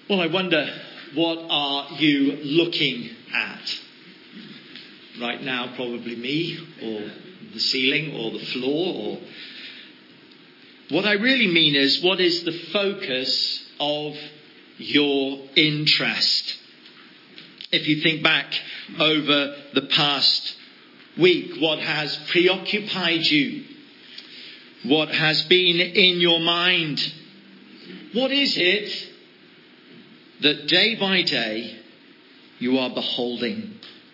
Well, I wonder, what are you looking at? Right now, probably me, or the ceiling, or the floor, or... What I really mean is, what is the focus of your interest? If you think back over the past week, what has preoccupied you? What has been in your mind? What is it that day by day you are beholding?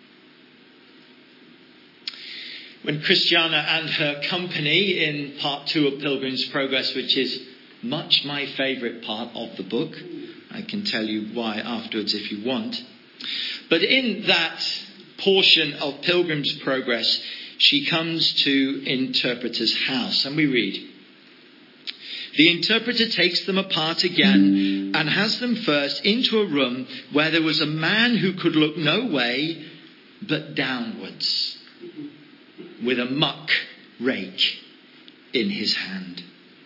When Christiana and her company in part 2 of Pilgrim's Progress, which is much my favourite part of the book, I can tell you why afterwards if you want. But in that portion of Pilgrim's Progress, she comes to Interpreter's house, and we read, "The interpreter takes them apart again and has them first into a room where there was a man who could look no way but downwards, with a muck rake in his hand.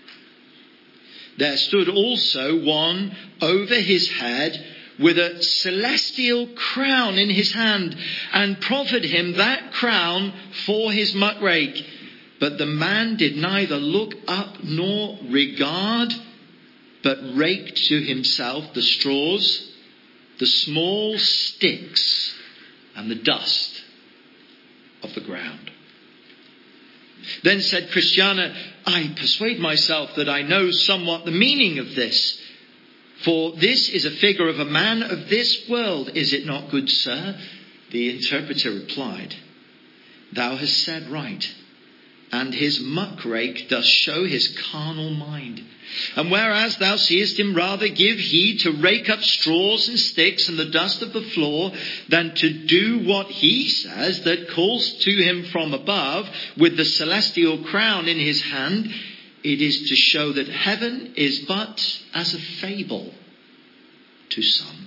There stood also one over his head with a celestial crown in his hand, and proffered him that crown for his muck rake. But the man did neither look up nor regard, but raked to himself the straws, the small sticks, and the dust of the ground. Then said Christiana, I persuade myself that I know somewhat the meaning of this. For this is a figure of a man of this world, is it not, good sir? The interpreter replied, Thou hast said right, and his muck rake doth show his carnal mind. And whereas thou seest him rather give heed to rake up straws and sticks and the dust of the floor, than to do what he says that calls to him from above with the celestial crown in his hand, it is to show that heaven is but as a fable to some,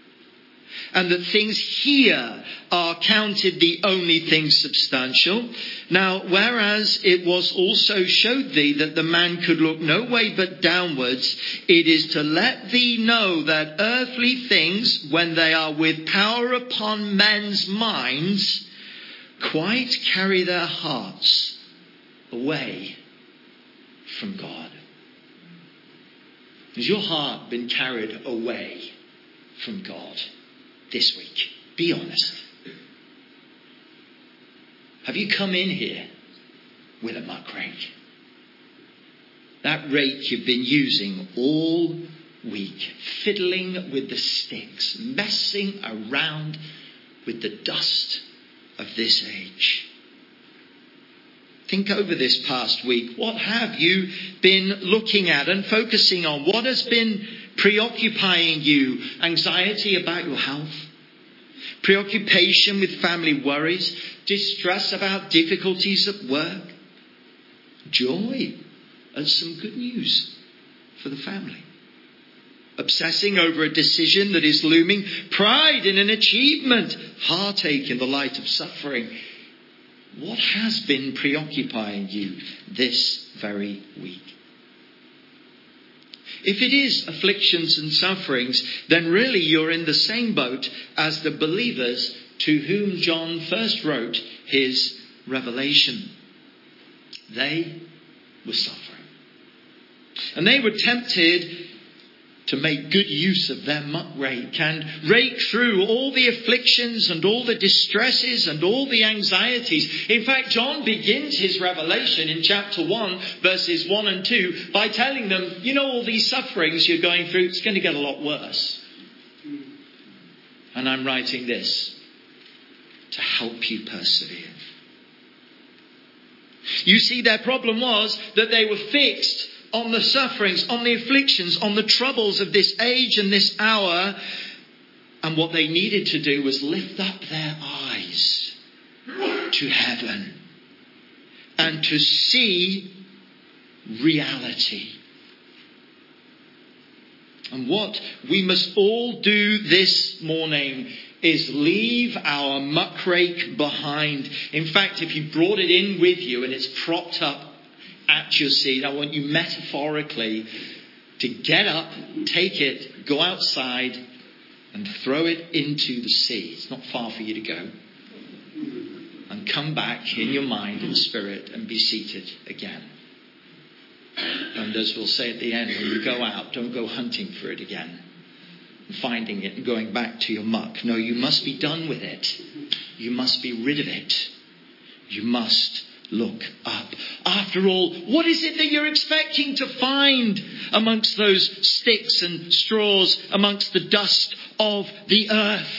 and that things here are counted the only things substantial. Now, whereas it was also showed thee that the man could look no way but downwards, it is to let thee know that earthly things, when they are with power upon men's minds, quite carry their hearts away from God. Has your heart been carried away from God this week? Be honest. Have you come in here with a muck rake? That rake you've been using all week, fiddling with the sticks, messing around with the dust of this age. Think over this past week. What have you been looking at and focusing on? What has been preoccupying you? Anxiety about your health? Preoccupation with family worries? Distress about difficulties at work? Joy at some good news for the family? Obsessing over a decision that is looming? Pride in an achievement? Heartache in the light of suffering? What has been preoccupying you this very week? If it is afflictions and sufferings, then really you're in the same boat as the believers to whom John first wrote his revelation. They were suffering. And they were tempted to make good use of their muck rake and rake through all the afflictions and all the distresses and all the anxieties. In fact, John begins his revelation in chapter 1, verses 1 and 2, by telling them, you know, all these sufferings you're going through, it's going to get a lot worse. And I'm writing this to help you persevere. You see, their problem was that they were fixed on the sufferings, on the afflictions, on the troubles of this age and this hour. And what they needed to do was lift up their eyes to heaven and to see reality. And what we must all do this morning is leave our muck rake behind. In fact, if you brought it in with you and it's propped up at your seat, I want you metaphorically to get up, take it, go outside and throw it into the sea. It's not far for you to go. And come back in your mind and spirit and be seated again. And as we'll say at the end, when you go out, don't go hunting for it again. And finding it and going back to your muck. No, you must be done with it. You must be rid of it. You must look up. After all, what is it that you're expecting to find amongst those sticks and straws, amongst the dust of the earth?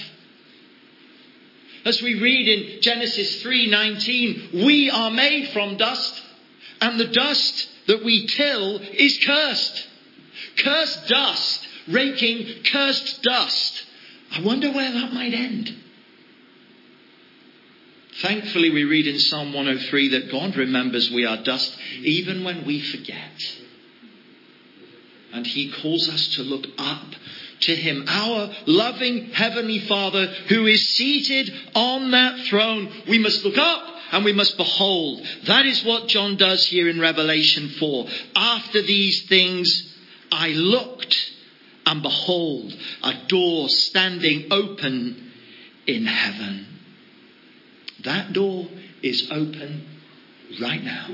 As we read in Genesis 3:19, we are made from dust, and the dust that we till is cursed. Cursed dust, raking cursed dust. I wonder where that might end. Thankfully, we read in Psalm 103 that God remembers we are dust even when we forget. And He calls us to look up to Him, our loving Heavenly Father who is seated on that throne. We must look up and we must behold. That is what John does here in Revelation 4. After these things I looked, and behold, a door standing open in heaven. That door is open right now.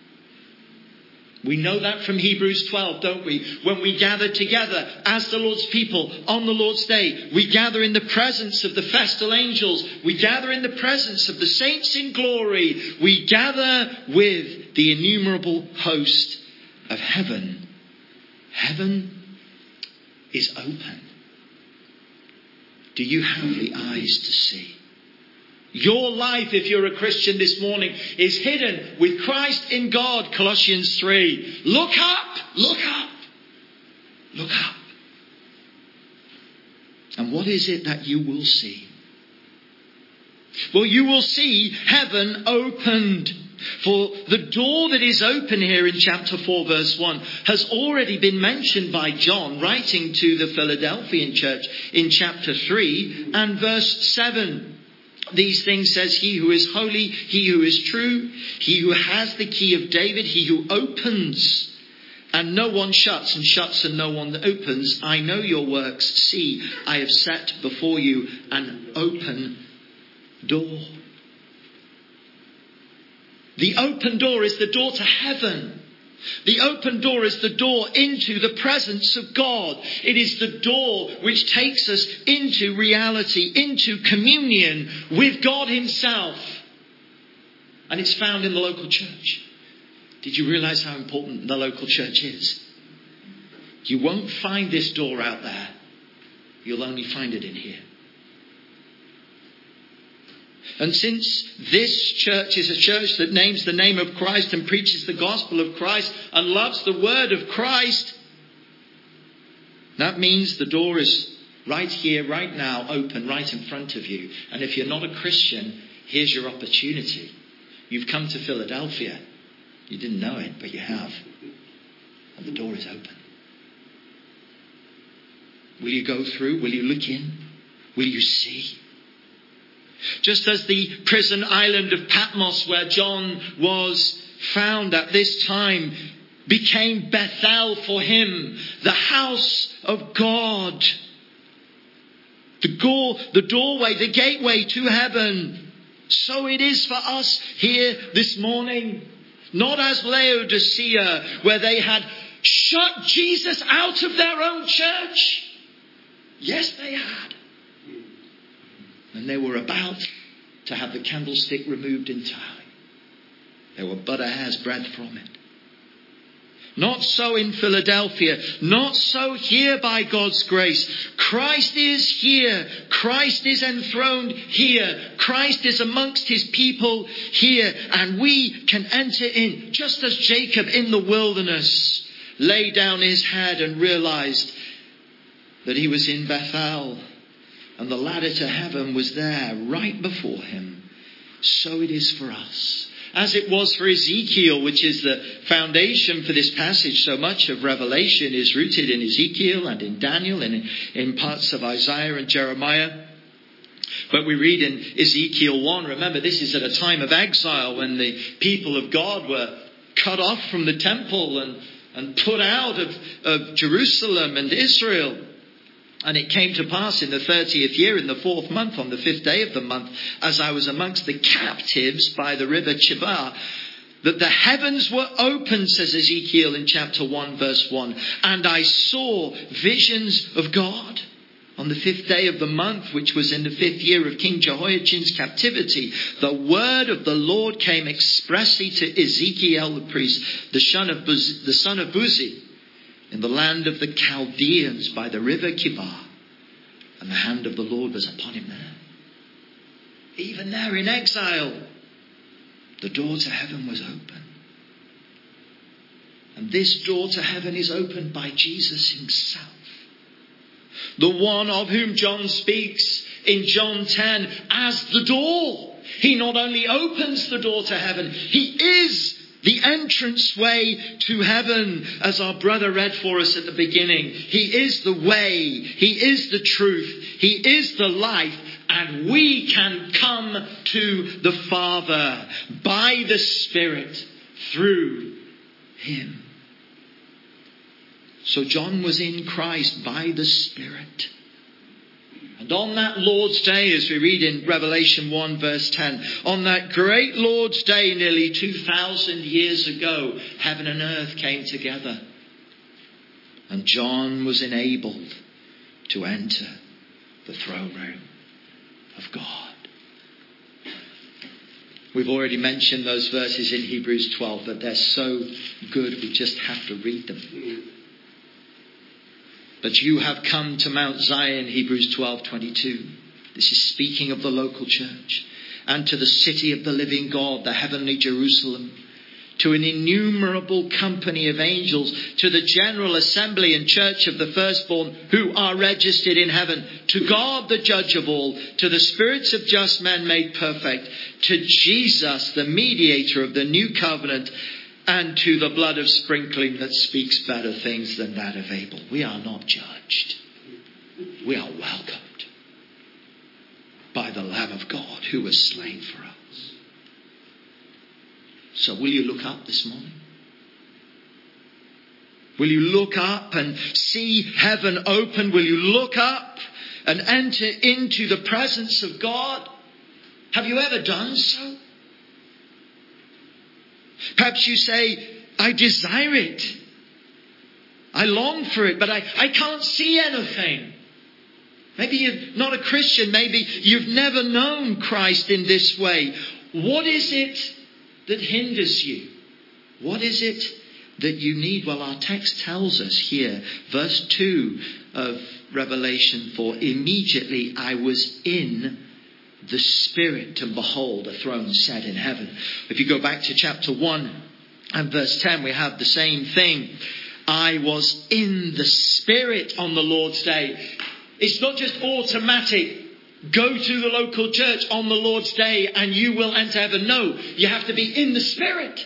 We know that from Hebrews 12, don't we? When we gather together as the Lord's people on the Lord's Day, we gather in the presence of the festal angels. We gather in the presence of the saints in glory. We gather with the innumerable host of heaven. Heaven is open. Do you have the eyes to see? Your life, if you're a Christian this morning, is hidden with Christ in God, Colossians 3. Look up, look up, look up. And what is it that you will see? Well, you will see heaven opened. For the door that is open here in chapter 4 verse 1 has already been mentioned by John writing to the Philadelphian church in chapter 3 and verse 7. These things says He who is holy, He who is true, He who has the key of David, He who opens and no one shuts, and shuts and no one opens. I know your works. See, I have set before you an open door. The open door is the door to heaven. The open door is the door into the presence of God. It is the door which takes us into reality, into communion with God Himself. And it's found in the local church. Did you realize how important the local church is? You won't find this door out there. You'll only find it in here. And since this church is a church that names the name of Christ and preaches the gospel of Christ and loves the word of Christ, that means the door is right here, right now, open, right in front of you. And if you're not a Christian, here's your opportunity. You've come to Philadelphia. You didn't know it, but you have. And the door is open. Will you go through? Will you look in? Will you see? Just as the prison island of Patmos, where John was found at this time, became Bethel for him, the house of God. The doorway, the gateway to heaven. So it is for us here this morning. Not as Laodicea, where they had shut Jesus out of their own church. Yes, they had. And they were about to have the candlestick removed entirely. There were but a hair's breadth from it. Not so in Philadelphia. Not so here by God's grace. Christ is here. Christ is enthroned here. Christ is amongst His people here. And we can enter in, just as Jacob in the wilderness laid down his head and realized that he was in Bethel. And the ladder to heaven was there right before him. So it is for us. As it was for Ezekiel, which is the foundation for this passage. So much of Revelation is rooted in Ezekiel and in Daniel and in parts of Isaiah and Jeremiah. But we read in Ezekiel 1, remember this is at a time of exile when the people of God were cut off from the temple and and put out of Jerusalem and Israel. And it came to pass in the 30th year, in the 4th month, on the 5th day of the month, as I was amongst the captives by the river Chebar, that the heavens were opened, says Ezekiel in chapter 1, verse 1. And I saw visions of God. On the 5th day of the month, which was in the 5th year of King Jehoiachin's captivity, the word of the Lord came expressly to Ezekiel the priest, the son of Buzi, in the land of the Chaldeans by the river Kibar. And the hand of the Lord was upon him there. Even there in exile, the door to heaven was open. And this door to heaven is opened by Jesus himself. The one of whom John speaks in John 10 as the door. He not only opens the door to heaven, he is the entrance way to heaven, as our brother read for us at the beginning. He is the way, he is the truth, he is the life, and we can come to the Father by the Spirit through him. So John was in Christ by the Spirit. And on that Lord's Day, as we read in Revelation 1 verse 10, on that great Lord's Day nearly 2,000 years ago, heaven and earth came together. And John was enabled to enter the throne room of God. We've already mentioned those verses in Hebrews 12, but they're so good we just have to read them. But you have come to Mount Zion, Hebrews 12:22. This is speaking of the local church. And to the city of the living God, the heavenly Jerusalem. To an innumerable company of angels. To the general assembly and church of the firstborn who are registered in heaven. To God, the judge of all. To the spirits of just men made perfect. To Jesus, the mediator of the new covenant. And to the blood of sprinkling that speaks better things than that of Abel. We are not judged. We are welcomed by the Lamb of God who was slain for us. So will you look up this morning? Will you look up and see heaven open? Will you look up and enter into the presence of God? Have you ever done so? Perhaps you say, I desire it. I long for it, but I can't see anything. Maybe you're not a Christian. Maybe you've never known Christ in this way. What is it that hinders you? What is it that you need? Well, our text tells us here, verse 2 of Revelation 4, immediately I was in the Spirit, and behold, a throne set in heaven. If you go back to chapter 1 and verse 10, we have the same thing. I was in the Spirit on the Lord's Day. It's not just automatic. Go to the local church on the Lord's Day and you will enter heaven. No, you have to be in the Spirit.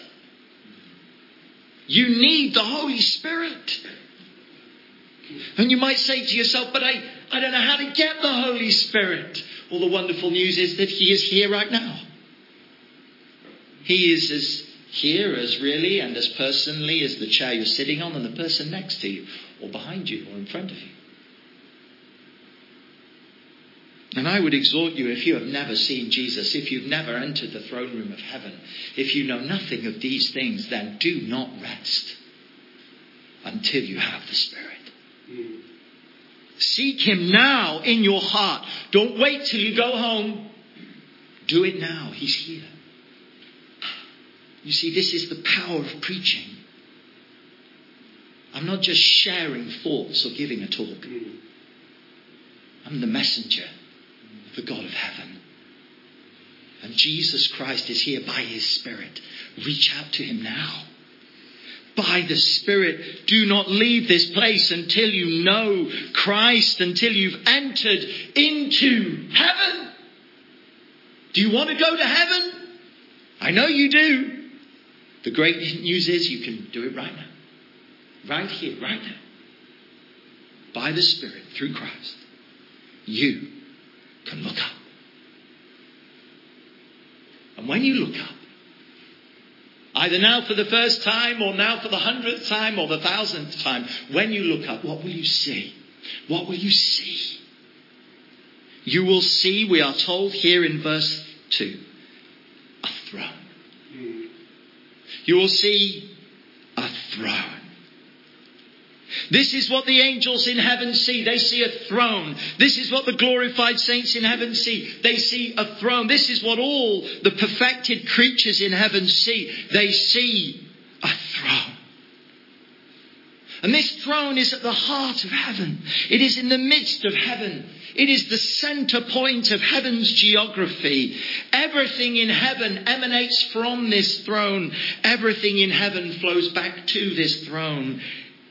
You need the Holy Spirit. And you might say to yourself, but I don't know how to get the Holy Spirit. Well, the wonderful news is that he is here right now. He is as here as really and as personally as the chair you're sitting on and the person next to you or behind you or in front of you. And I would exhort you, if you have never seen Jesus, if you've never entered the throne room of heaven, if you know nothing of these things, then do not rest until you have the Spirit. Seek him now in your heart. Don't wait till you go home. Do it now. He's here. You see, this is the power of preaching. I'm not just sharing thoughts or giving a talk. I'm the messenger of the God of heaven. And Jesus Christ is here by his Spirit. Reach out to him now. By the Spirit, do not leave this place until you know Christ, until you've entered into heaven. Do you want to go to heaven? I know you do. The great news is you can do it right now. Right here, right now. By the Spirit, through Christ, you can look up. And when you look up, Either now for the first time, or now for the 100th time, or the 1000th time. When you look up, what will you see? What will you see? You will see, we are told here in verse 2, a throne. You will see a throne. This is what the angels in heaven see. They see a throne. This is what the glorified saints in heaven see. They see a throne. This is what all the perfected creatures in heaven see. They see a throne. And this throne is at the heart of heaven. It is in the midst of heaven. It is the center point of heaven's geography. Everything in heaven emanates from this throne. Everything in heaven flows back to this throne.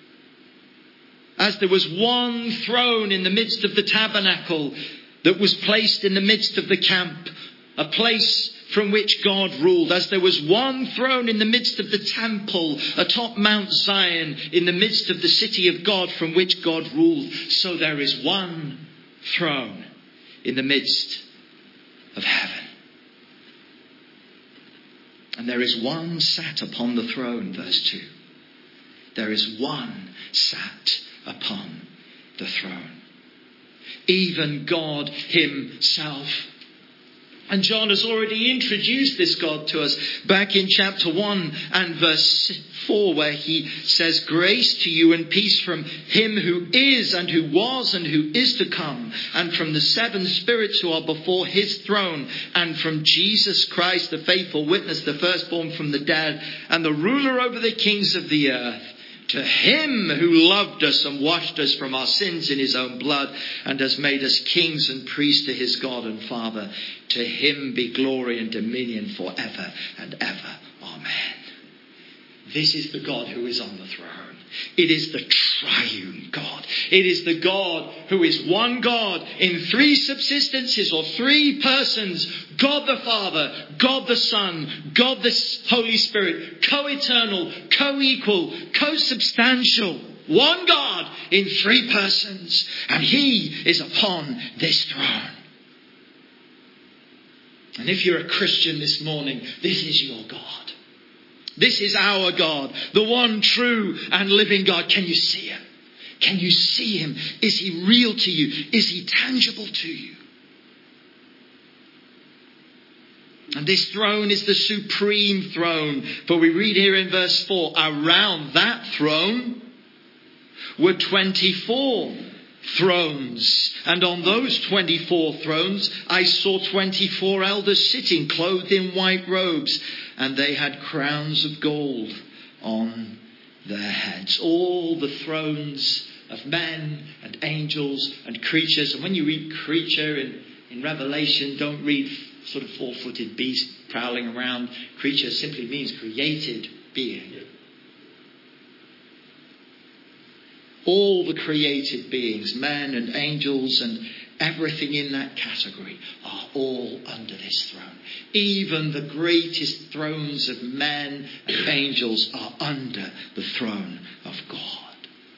As there was one throne in the midst of the tabernacle that was placed in the midst of the camp, a place from which God ruled. As there was one throne in the midst of the temple atop Mount Zion, in the midst of the city of God from which God ruled, so there is one throne in the midst of heaven. And there is one sat upon the throne, verse 2. There is one sat upon the throne. Even God himself. And John has already introduced this God to us back in chapter 1 and verse 4, where he says, grace to you and peace from him who is and who was and who is to come, and from the 7 spirits who are before his throne, and from Jesus Christ, the faithful witness, the firstborn from the dead, and the ruler over the kings of the earth. To him who loved us and washed us from our sins in his own blood and has made us kings and priests to his God and Father. To him be glory and dominion forever and ever. Amen. This is the God who is on the throne. It is the triune God. It is the God who is one God in 3 subsistences or 3 persons. God the Father, God the Son, God the Holy Spirit. Co-eternal, co-equal, co-substantial. One God in 3 persons. And he is upon this throne. And if you're a Christian this morning, this is your God. This is our God, the one true and living God. Can you see him? Can you see him? Is he real to you? Is he tangible to you? And this throne is the supreme throne. For we read here in verse 4, around that throne were 24 thrones. And on those 24 thrones, I saw 24 elders sitting, clothed in white robes. And they had crowns of gold on their heads. All the thrones of men and angels and creatures. And when you read creature in Revelation, don't read sort of 4-footed beast prowling around. Creature simply means created being. All the created beings, men and angels and everything in that category, are all under this throne. Even the greatest thrones of men and angels are under the throne of God.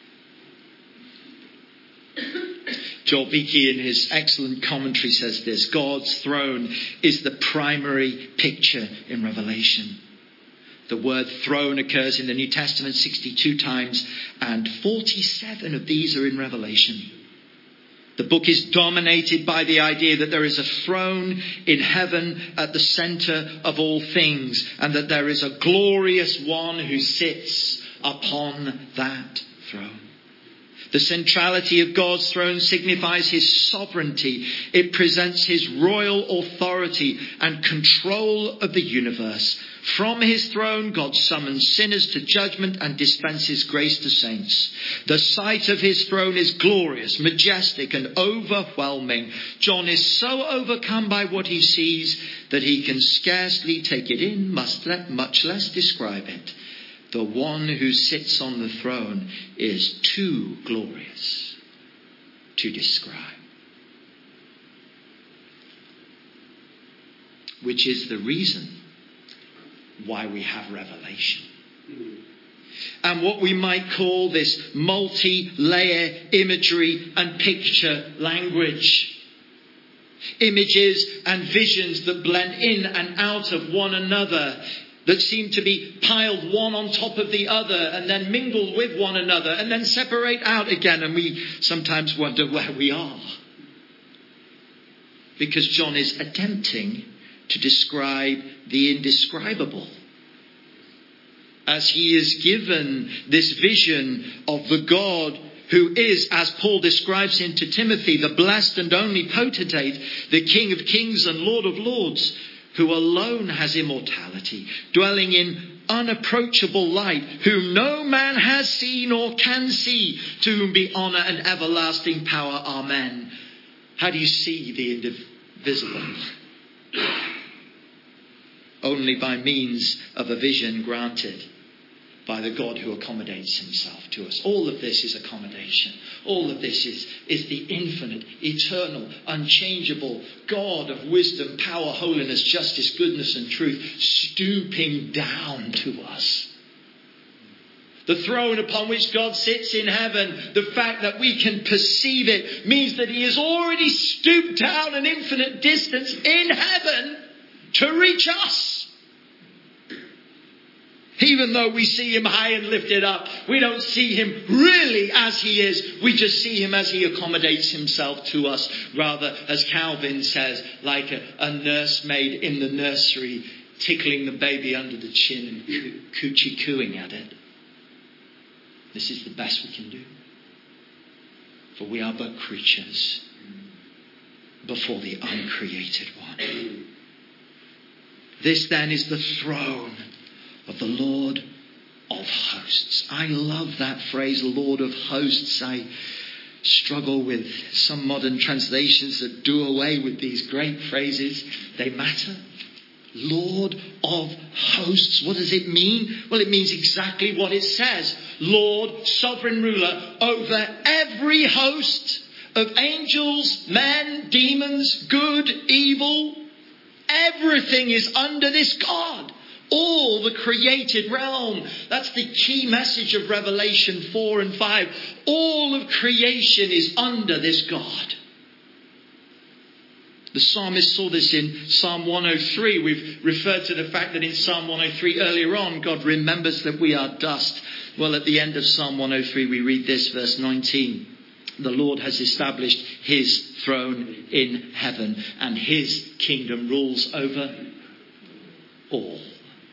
Joel Beakey in his excellent commentary says this: God's throne is the primary picture in Revelation. The word throne occurs in the New Testament 62 times, and 47 of these are in Revelation. The book is dominated by the idea that there is a throne in heaven at the center of all things, and that there is a glorious one who sits upon that throne. The centrality of God's throne signifies his sovereignty. It presents his royal authority and control of the universe. From his throne, God summons sinners to judgment and dispenses grace to saints. The sight of his throne is glorious, majestic, and overwhelming. John is so overcome by what he sees that he can scarcely take it in, much less describe it. The one who sits on the throne is too glorious to describe. Which is the reason why we have Revelation. And what we might call this multi-layer imagery and picture language. Images and visions that blend in and out of one another. that seem to be piled one on top of the other and then mingled with one another and then separate out again. And we sometimes wonder where we are. Because John is attempting to describe the indescribable. As he is given this vision of the God who is, as Paul describes him to Timothy, the blessed and only potentate, the King of kings and Lord of lords, who alone has immortality, dwelling in unapproachable light, whom no man has seen or can see, to whom be honour and everlasting power. Amen. How do you see the indivisible? Only by means of a vision granted by the God who accommodates himself to us. All of this is accommodation. All of this is the infinite, eternal, unchangeable God of wisdom, power, holiness, justice, goodness and truth stooping down to us. The throne upon which God sits in heaven, the fact that we can perceive it means that he has already stooped down an infinite distance in heaven to reach us. Even though we see him high and lifted up, we don't see him really as he is. We just see him as he accommodates himself to us. Rather, as Calvin says, like a nursemaid in the nursery tickling the baby under the chin and coochie cooing at it. This is the best we can do. For we are but creatures before the uncreated one. This then is the throne of the Lord of hosts. I love that phrase, Lord of hosts. I struggle with some modern translations that do away with these great phrases. They matter. Lord of hosts. What does it mean? Well, it means exactly what it says. Lord, sovereign ruler over every host of angels, men, demons, good, evil. Everything is under this God. All the created realm. That's the key message of Revelation 4 and 5. All of creation is under this God. The psalmist saw this in Psalm 103. We've referred to the fact that in Psalm 103 earlier on, God remembers that we are dust. Well, at the end of Psalm 103, we read this, verse 19. The Lord has established his throne in heaven, and his kingdom rules over all.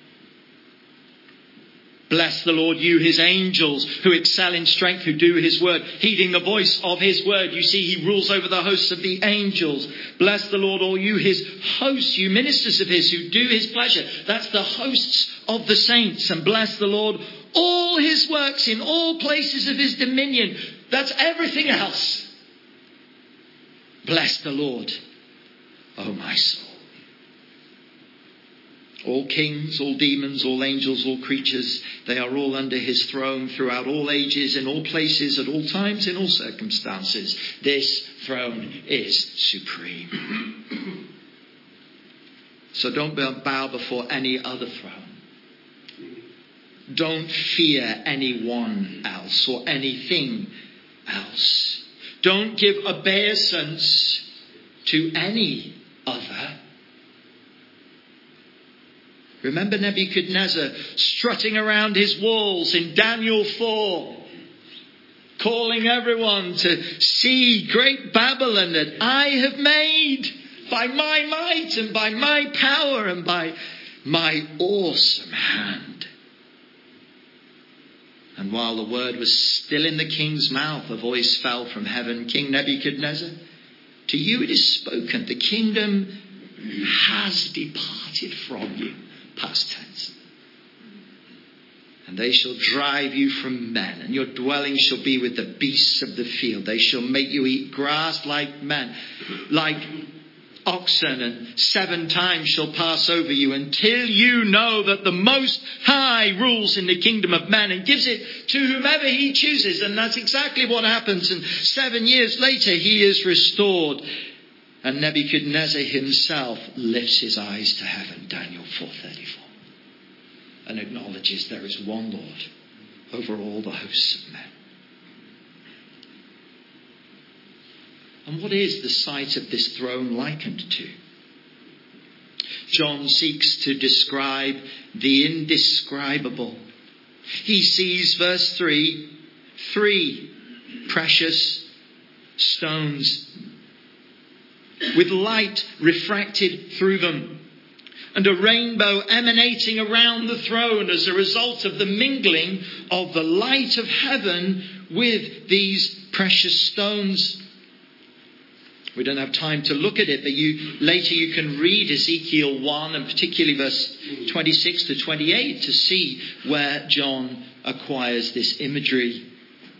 Bless the Lord, you his angels who excel in strength, who do his word, heeding the voice of his word. You see, he rules over the hosts of the angels. Bless the Lord, all you his hosts, you ministers of his who do his pleasure. That's the hosts of the saints. And bless the Lord, all his works in all places of his dominion. That's everything else. Bless the Lord, O my soul. All kings, all demons, all angels, all creatures, they are all under his throne throughout all ages, in all places, at all times, in all circumstances. This throne is supreme. So don't bow before any other throne. Don't fear anyone else or anything else. Don't give obeisance to any other. Remember Nebuchadnezzar strutting around his walls in Daniel 4, calling everyone to see great Babylon that I have made by my might and by my power and by my awesome hand. And while the word was still in the king's mouth, a voice fell from heaven, King Nebuchadnezzar, to you it is spoken, the kingdom has departed from you. Past tense. And they shall drive you from men, and your dwelling shall be with the beasts of the field. They shall make you eat grass like men, like oxen, and 7 times shall pass over you, until you know that the Most High rules in the kingdom of men and gives it to whomever he chooses. And that's exactly what happens. And 7 years later, he is restored. And Nebuchadnezzar himself lifts his eyes to heaven, Daniel 4:34, and acknowledges there is one Lord over all the hosts of men. And what is the sight of this throne likened to? John seeks to describe the indescribable. He sees, verse 3, 3 precious stones with light refracted through them, and a rainbow emanating around the throne as a result of the mingling of the light of heaven with these precious stones. We don't have time to look at it, but later you can read Ezekiel 1 and particularly verse 26 to 28 to see where John acquires this imagery.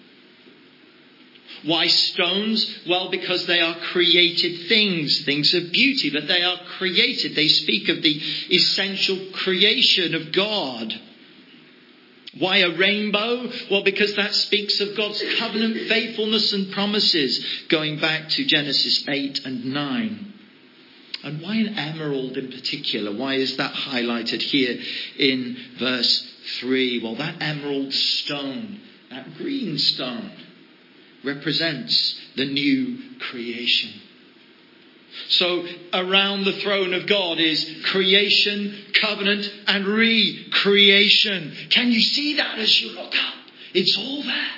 Why stones? Well, because they are created things of beauty, but they are created. They speak of the essential creation of God. Why a rainbow? Well, because that speaks of God's covenant faithfulness and promises, going back to Genesis 8 and 9. And why an emerald in particular? Why is that highlighted here in verse 3? Well, that emerald stone, that green stone, represents the new creation. So around the throne of God is creation, covenant and re-creation. Can you see that as you look up? It's all there.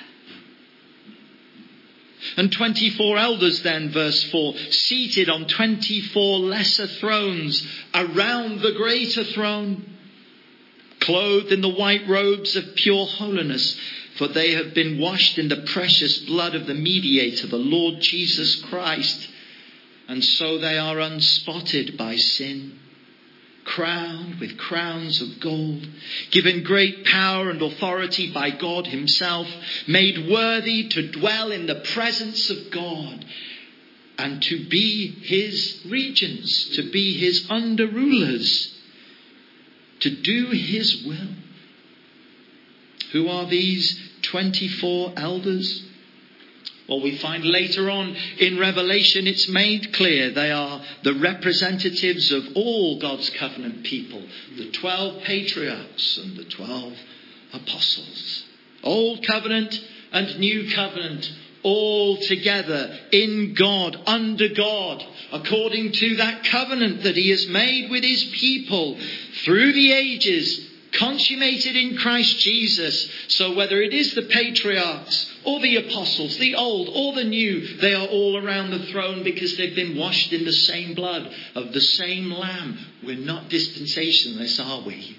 And 24 elders then, verse 4, seated on 24 lesser thrones around the greater throne, clothed in the white robes of pure holiness, for they have been washed in the precious blood of the mediator, the Lord Jesus Christ. And so they are unspotted by sin, crowned with crowns of gold, given great power and authority by God himself, made worthy to dwell in the presence of God and to be his regents, to be his under-rulers, to do his will. Who are these 24 elders? Well, we find later on in Revelation it's made clear they are the representatives of all God's covenant people, the 12 patriarchs and the 12 apostles. Old covenant and new covenant, all together in God, under God, according to that covenant that he has made with his people through the ages, consummated in Christ Jesus. So whether it is the patriarchs or the apostles, the old or the new, they are all around the throne because they've been washed in the same blood of the same Lamb. We're not dispensationalists, are we?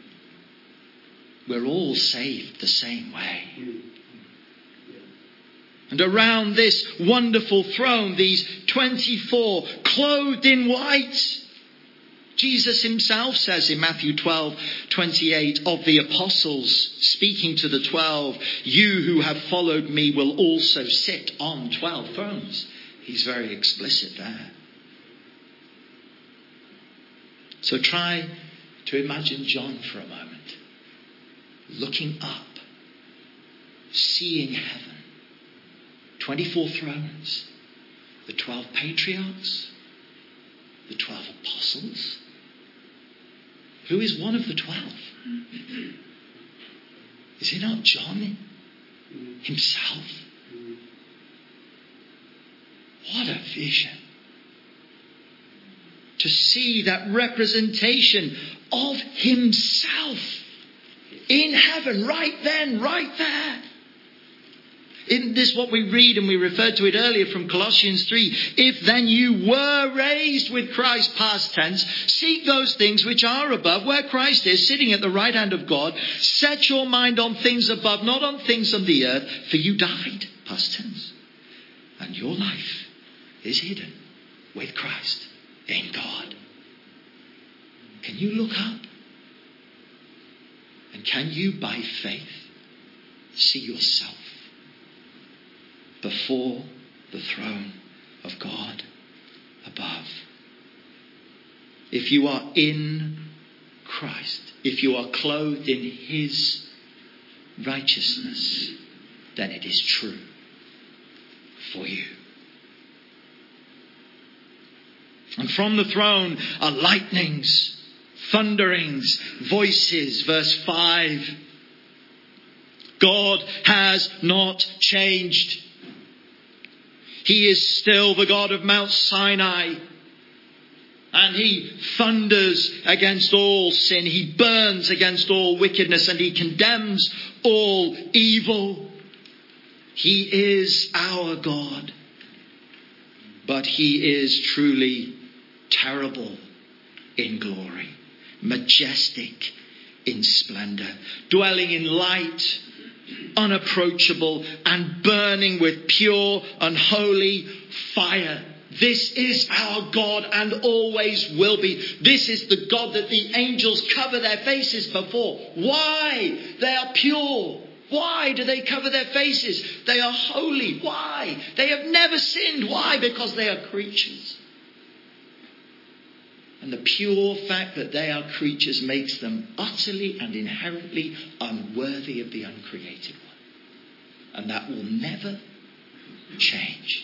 We're all saved the same way. And around this wonderful throne, these 24 clothed in white. Jesus himself says in Matthew 12:28 of the apostles, speaking to the 12, you who have followed me will also sit on 12 thrones. He's very explicit there. So try to imagine John for a moment, looking up, seeing heaven, 24 thrones, the 12 patriarchs, the 12 apostles. Who is one of the 12? Is it not John himself? What a vision. To see that representation of himself in heaven, right then, right there. Isn't this what we read, and we referred to it earlier from Colossians 3? If then you were raised with Christ, past tense, seek those things which are above, where Christ is, sitting at the right hand of God. Set your mind on things above, not on things on the earth, for you died, past tense. And your life is hidden with Christ in God. Can you look up? And can you, by faith, see yourself before the throne of God above? If you are in Christ, if you are clothed in his righteousness, then it is true for you. And from the throne are lightnings, thunderings, voices. Verse 5. God has not changed. He is still the God of Mount Sinai. And he thunders against all sin. He burns against all wickedness, and he condemns all evil. He is our God. But he is truly terrible in glory, majestic in splendor, dwelling in light, unapproachable, and burning with pure and holy fire. This is our God and always will be. This is the God that the angels cover their faces before. Why? They are pure. Why do they cover their faces? They are holy. Why? They have never sinned. Why? Because they are creatures. And the pure fact that they are creatures makes them utterly and inherently unworthy of the uncreated one. And that will never change.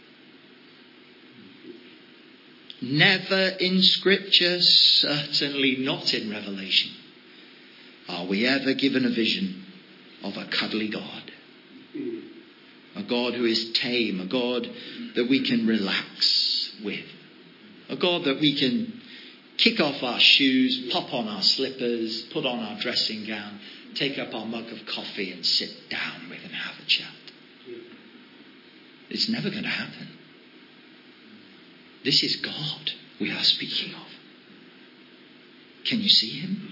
Never in Scripture, certainly not in Revelation, are we ever given a vision of a cuddly God. A God who is tame, a God that we can relax with. A God that we can kick off our shoes, pop on our slippers, put on our dressing gown, take up our mug of coffee and sit down with and have a chat. It's never going to happen. This is God we are speaking of. Can you see him?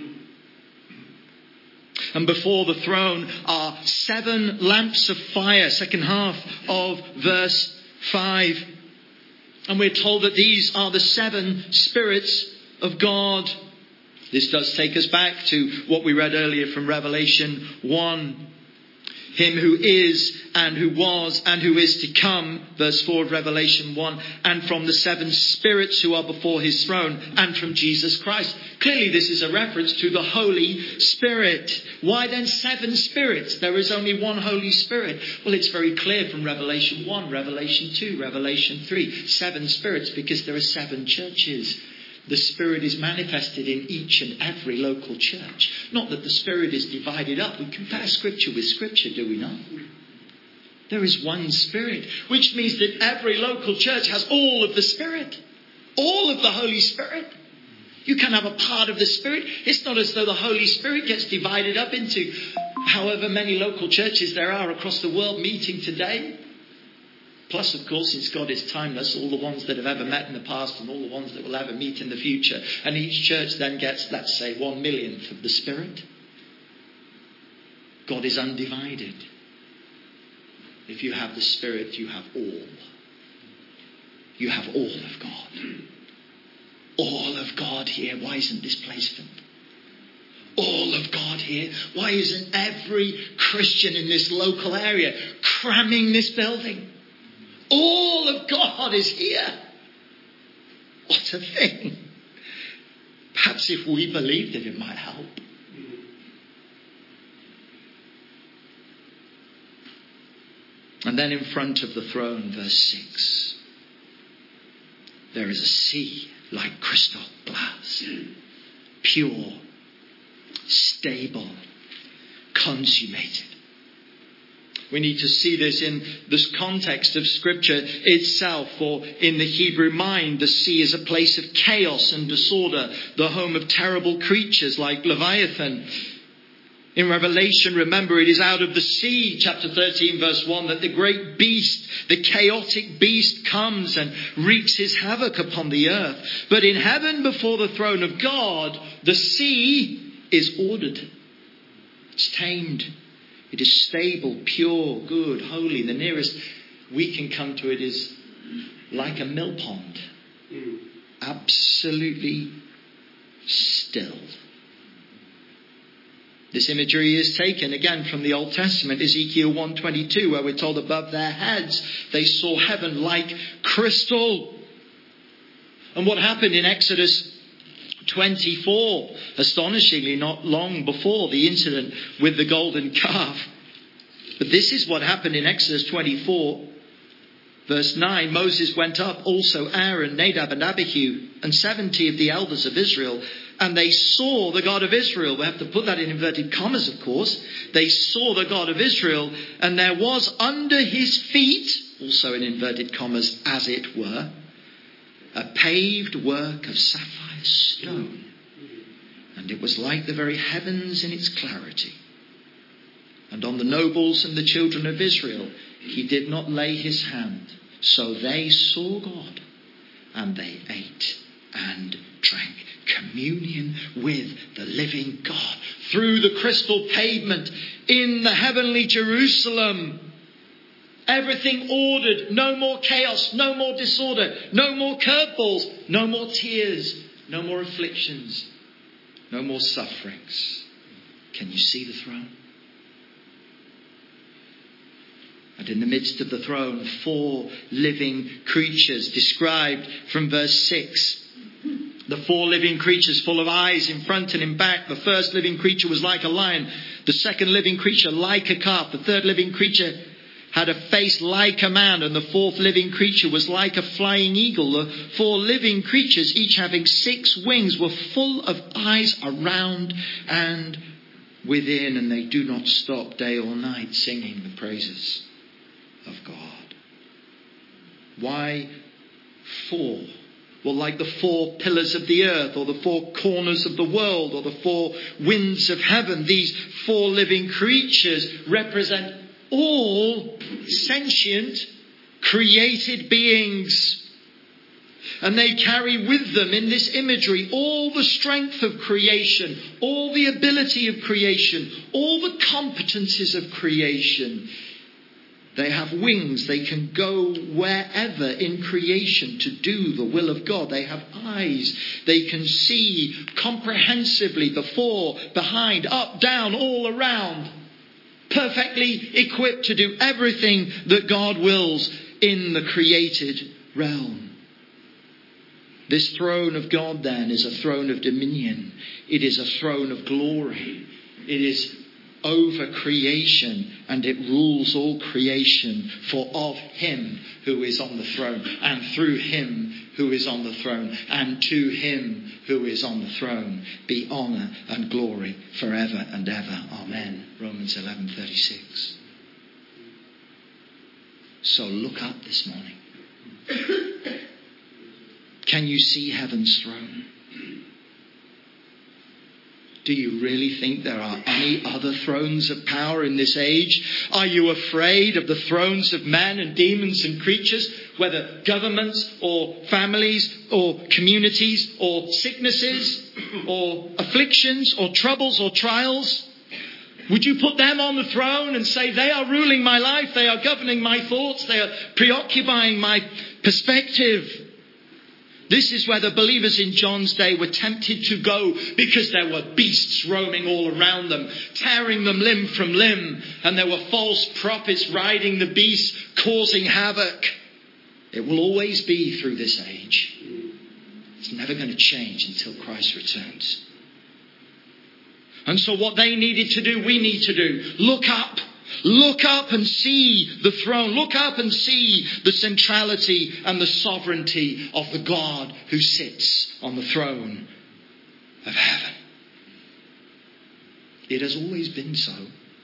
And before the throne are 7 lamps of fire, second half of verse 5. And we're told that these are the 7 spirits of God. This does take us back to what we read earlier from Revelation 1. Him who is and who was and who is to come, verse 4 of Revelation 1, and from the 7 spirits who are before his throne, and from Jesus Christ. Clearly this is a reference to the Holy Spirit. Why then 7 spirits? There is only one Holy Spirit. Well, it's very clear from Revelation 1, Revelation 2, Revelation 3. 7 spirits because there are 7 churches. The Spirit is manifested in each and every local church. Not that the Spirit is divided up. We compare Scripture with Scripture, do we not? There is one Spirit, which means that every local church has all of the Spirit. All of the Holy Spirit. You can have a part of the Spirit. It's not as though the Holy Spirit gets divided up into however many local churches there are across the world meeting today. Plus, of course, since God is timeless, all the ones that have ever met in the past and all the ones that will ever meet in the future. And each church then gets, let's say, 1/1,000,000th of the Spirit. God is undivided. If you have the Spirit, you have all. You have all of God. All of God here. Why isn't this place filled? All of God here. Why isn't every Christian in this local area cramming this building? All of God is here. What a thing. Perhaps if we believed it, it might help. And then in front of the throne, verse 6, there is a sea like crystal glass, pure, stable, consummated. We need to see this in this context of Scripture itself, for in the Hebrew mind, the sea is a place of chaos and disorder, the home of terrible creatures like Leviathan. In Revelation, remember, it is out of the sea, chapter 13, verse 1, that the great beast, the chaotic beast, comes and wreaks his havoc upon the earth. But in heaven, before the throne of God, the sea is ordered. It's tamed. It is stable, pure, good, holy. The nearest we can come to it is like a mill pond. Absolutely still. This imagery is taken again from the Old Testament, Ezekiel 1:22, where we're told above their heads they saw heaven like crystal. And what happened in Exodus 24, astonishingly not long before the incident with the golden calf. But this is what happened in Exodus 24, verse 9. Moses went up, also Aaron, Nadab and Abihu, and 70 of the elders of Israel, and they saw the God of Israel. We have to put that in inverted commas, of course. They saw the God of Israel, and there was under his feet, also in inverted commas, as it were, a paved work of sapphire stone, and it was like the very heavens in its clarity. And on the nobles and the children of Israel he did not lay his hand. So they saw God, and they ate and drank. Communion with the living God through the crystal pavement in the heavenly Jerusalem. Everything ordered, no more chaos, no more disorder, no more curveballs, no more tears, no more afflictions, no more sufferings. Can you see the throne? And in the midst of the throne, 4 living creatures described from verse 6. The 4 living creatures full of eyes in front and in back. The first living creature was like a lion. The second living creature like a calf. The third living creature had a face like a man. And the 4th living creature was like a flying eagle. The 4 living creatures, each having 6 wings, were full of eyes around and within. And they do not stop day or night singing the praises of God. Why 4? Well, like the 4 pillars of the earth, or the 4 corners of the world, or the 4 winds of heaven, these 4 living creatures represent all sentient, created beings. And they carry with them in this imagery all the strength of creation, all the ability of creation, all the competencies of creation. They have wings. They can go wherever in creation to do the will of God. They have eyes. They can see comprehensively before, behind, up, down, all around. Perfectly equipped to do everything that God wills in the created realm. This throne of God then is a throne of dominion. It is a throne of glory. It is over creation, and it rules all creation. For of him who is on the throne, and through him who is on the throne, and to him who is on the throne, be honour and glory forever and ever. Amen. Romans 11:36. So look up this morning. Can you see heaven's throne? Do you really think there are any other thrones of power in this age? Are you afraid of the thrones of men and demons and creatures, whether governments or families or communities or sicknesses or afflictions or troubles or trials? Would you put them on the throne and say, they are ruling my life, they are governing my thoughts, they are preoccupying my perspective? This is where the believers in John's day were tempted to go, because there were beasts roaming all around them, tearing them limb from limb. And there were false prophets riding the beasts, causing havoc. It will always be through this age. It's never going to change until Christ returns. And so what they needed to do, we need to do. Look up. Look up and see the throne. Look up and see the centrality and the sovereignty of the God who sits on the throne of heaven. It has always been so.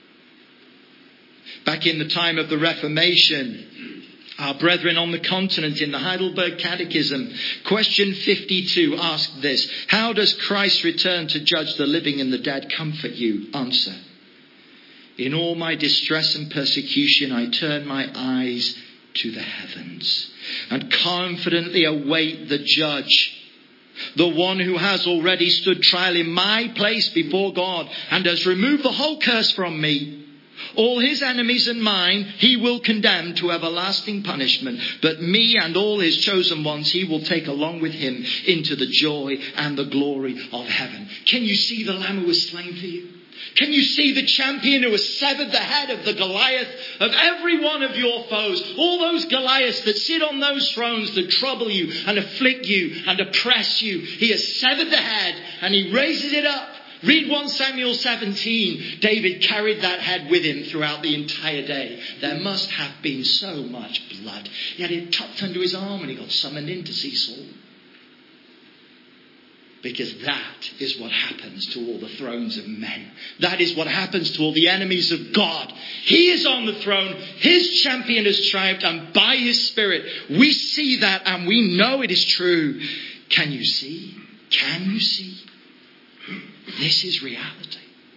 Back in the time of the Reformation, our brethren on the continent in the Heidelberg Catechism, question 52 asked this: how does Christ's return to judge the living and the dead comfort you? Answer: in all my distress and persecution, I turn my eyes to the heavens and confidently await the judge, the one who has already stood trial in my place before God and has removed the whole curse from me. All his enemies and mine he will condemn to everlasting punishment, but me and all his chosen ones he will take along with him into the joy and the glory of heaven. Can you see the Lamb who was slain for you? Can you see the champion who has severed the head of the Goliath of every one of your foes? All those Goliaths that sit on those thrones that trouble you and afflict you and oppress you. He has severed the head and he raises it up. Read 1 Samuel 17. David carried that head with him throughout the entire day. There must have been so much blood. He had it tucked under his arm and he got summoned in to see Saul. Because that is what happens to all the thrones of men. That is what happens to all the enemies of God. He is on the throne. His champion has triumphed. And by his Spirit, we see that and we know it is true. Can you see? Can you see? This is reality.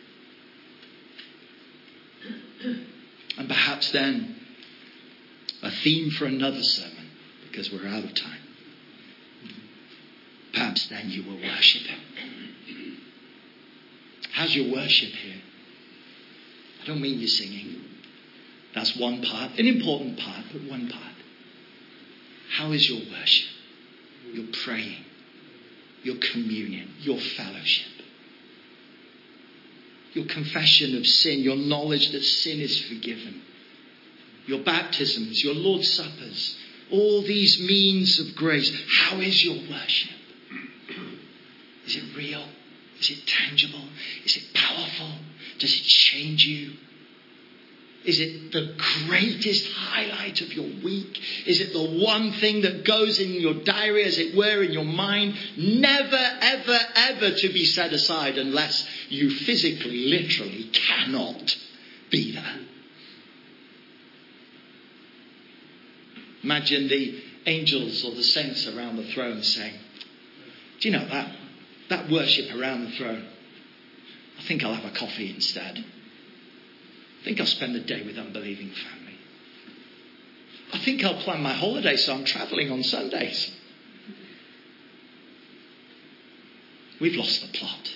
And perhaps then a theme for another sermon, because we're out of time. Perhaps then you will worship him. How's your worship here? I don't mean your singing. That's one part, an important part, but one part. How is your worship? Your praying, your communion, your fellowship, your confession of sin, your knowledge that sin is forgiven, your baptisms, your Lord's Suppers, all these means of grace. How is your worship? Is it real? Is it tangible? Is it powerful? Does it change you? Is it the greatest highlight of your week? Is it the one thing that goes in your diary, as it were, in your mind? Never, ever, ever to be set aside unless you physically, literally cannot be there. Imagine the angels or the saints around the throne saying, do you know that worship around the throne? I think I'll have a coffee instead. I think I'll spend the day with unbelieving family. I think I'll plan my holiday so I'm travelling on Sundays. We've lost the plot.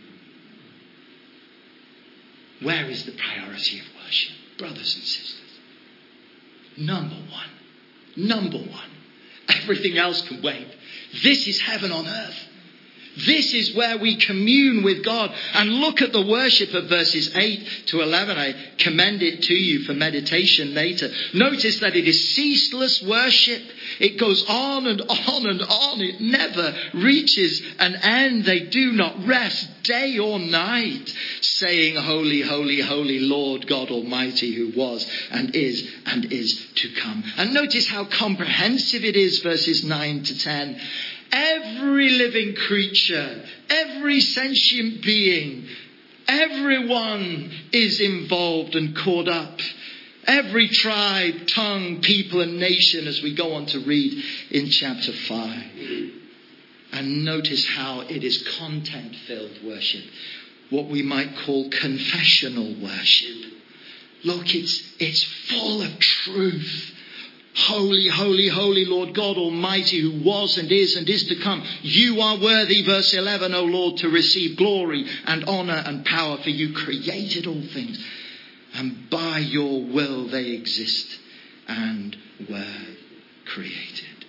Where is the priority of worship? Brothers and sisters. Number one. Everything else can wait. This is heaven on earth. This is where we commune with God. And look at the worship of verses 8 to 11. I commend it to you for meditation later. Notice that it is ceaseless worship. It goes on and on and on. It never reaches an end. They do not rest day or night, saying, Holy, holy, holy Lord God Almighty, who was and is to come. And notice how comprehensive it is, verses 9 to 10. Every living creature, every sentient being, everyone is involved and caught up. Every tribe, tongue, people and nation, as we go on to read in chapter 5. And notice how it is content-filled worship. What we might call confessional worship. Look, it's full of truth. Holy, holy, holy Lord God Almighty, who was and is to come. You are worthy, verse 11, O Lord, to receive glory and honour and power, for you created all things. And by your will they exist and were created.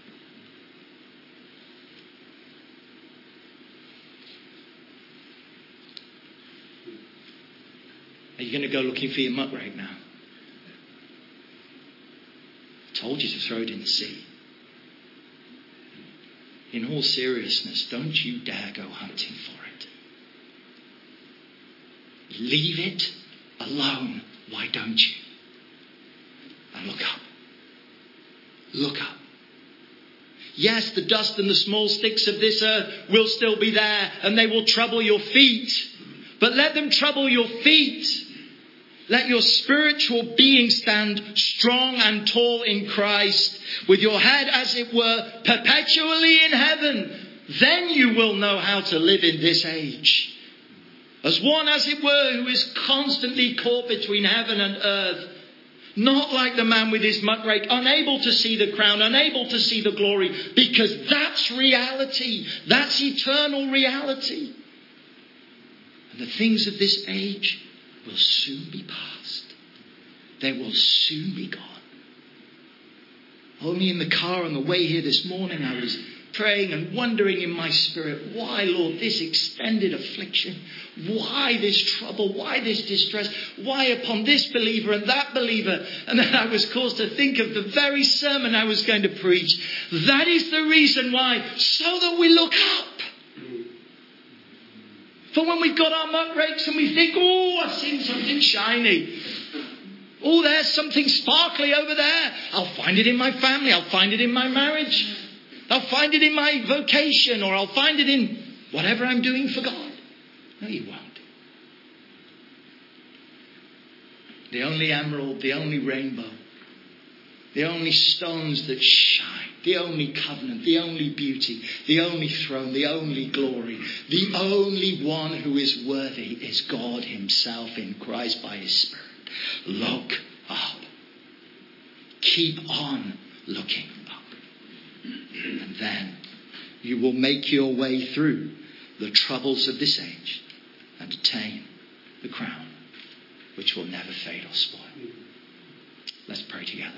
Are you going to go looking for your muck right now? Told you to throw it in the sea. In all seriousness, don't you dare go hunting for it. Leave it alone. Why don't you? And look up. Look up. Yes, the dust and the small sticks of this earth will still be there, and they will trouble your feet. But let them trouble your feet. Let your spiritual being stand strong and tall in Christ, with your head, as it were, perpetually in heaven. Then you will know how to live in this age. As one, as it were, who is constantly caught between heaven and earth. Not like the man with his muck rake, unable to see the crown, unable to see the glory, because that's reality. That's eternal reality. And the things of this age will soon be past. They will soon be gone. Only in the car on the way here this morning, I was praying and wondering in my spirit, why, Lord, this extended affliction? Why this trouble? Why this distress? Why upon this believer and that believer? And then I was caused to think of the very sermon I was going to preach. That is the reason why, so that we look up. For when we've got our muck rakes and we think, oh, I've seen something shiny. Oh, there's something sparkly over there. I'll find it in my family. I'll find it in my marriage. I'll find it in my vocation, or I'll find it in Whatever I'm doing for God. No, you won't. The only emerald, the only rainbow, the only stones that shine, the only covenant, the only beauty, the only throne, the only glory, the only one who is worthy is God himself in Christ by his Spirit. Look up. Keep on looking up. And then you will make your way through the troubles of this age and attain the crown which will never fade or spoil. Let's pray together.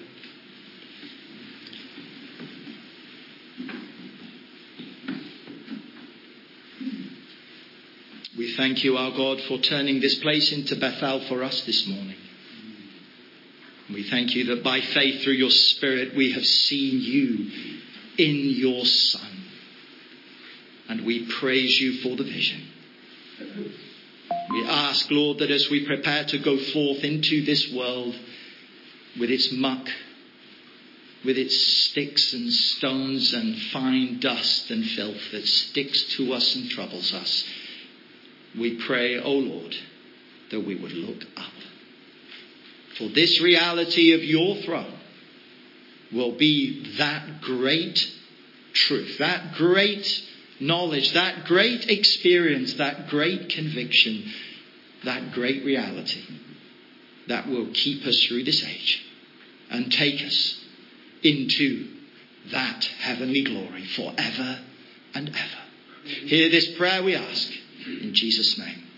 We thank you, our God, for turning this place into Bethel for us this morning. We thank you that by faith through your Spirit we have seen you in your Son. And we praise you for the vision. We ask, Lord, that as we prepare to go forth into this world with its muck, with its sticks and stones and fine dust and filth that sticks to us and troubles us, we pray, O Lord, that we would look up. For this reality of your throne will be that great truth, that great knowledge, that great experience, that great conviction, that great reality that will keep us through this age and take us into that heavenly glory forever and ever. Hear this prayer we ask in Jesus' name.